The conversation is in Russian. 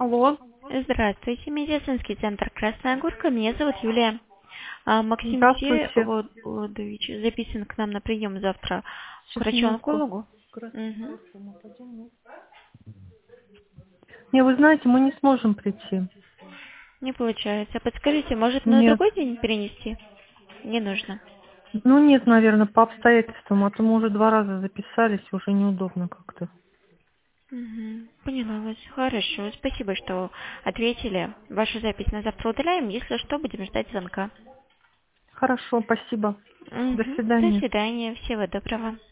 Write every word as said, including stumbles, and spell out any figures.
Алло. Здравствуйте, медицинский центр «Красная Горка». Меня зовут Юлия. А, Максим Здравствуйте. Всеволодович записан к нам на прием завтра к Сейчас, минутку. врачу-онкологу. Мгм. Не, вы знаете, мы не сможем прийти. Не получается. Подскажите, может на Нет. другой день перенести? Не нужно. Ну нет, наверное, по обстоятельствам, а то мы уже два раза записались, уже неудобно как-то. Мгм. Поняла вас. Хорошо. Спасибо, что ответили. Вашу запись на завтра удаляем. Если что, будем ждать звонка. Хорошо, спасибо. До Мгм. До свидания. свидания. Всего доброго.